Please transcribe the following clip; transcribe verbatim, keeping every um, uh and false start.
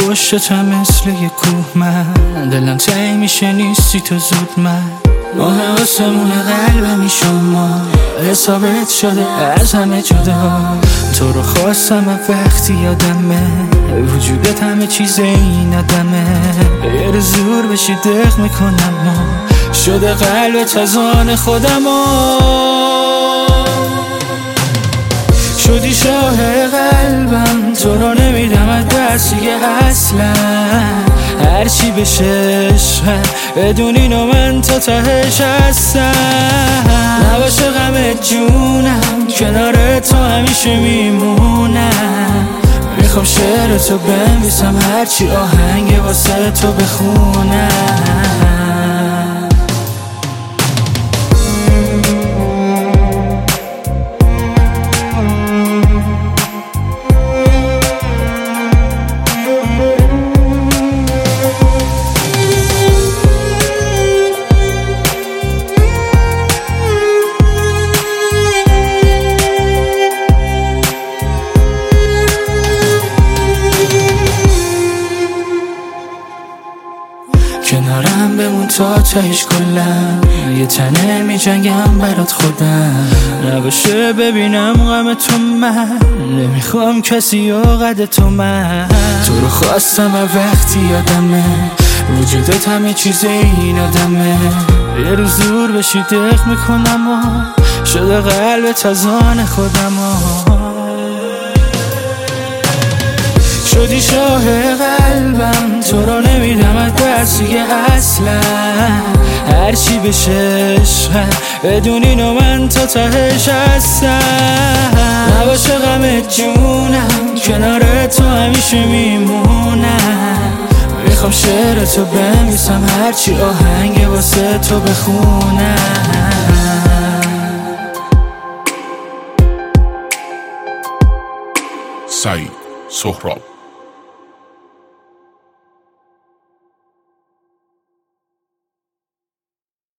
پشتم مثل یه کوه من، دلم تنگ میشه نیستی تو زود من. ماه آسمون قلبمی شما، حسابت شده از همه جدا. تو رو خواستم وقتی یادمه، وجودت همه چیز این آدمه. یه روز زور بشی دق میکنم ما، شده قلبت از آن خودم شدی شاه قلبم. تو رو نمیدم از دست دیگه اصلا، هرچی بشه عشقم بدونی نو من تا تهش هستم. نباشه غمت جونم، کنار تو همیشه میمونم. میخوام شعر تو بنویسم، هرچی آهنگ واسه تو بخونم. کنارم بمون تا تهش کلم، یه تنه می جنگم برات خودم. نباشه ببینم غم تو من، نمیخوام کسی قد تو من. تو رو خواستم وقتی یادمه، وجودت همه چیز این آدمه. یه روز دور بشی دق میکنم و شده قلبت از آن خودم. شدی شاه قلبم، تو رو نمیدم از دست دیگه اصلا، هرچی بشه عشقم بدونی نو من تا تهش هستم. نباشه غمت جونم، کنار تو همیشه میمونم. میخوام شعر تو بنویسم، هرچی آهنگ واسه تو بخونم. سعید سهراب.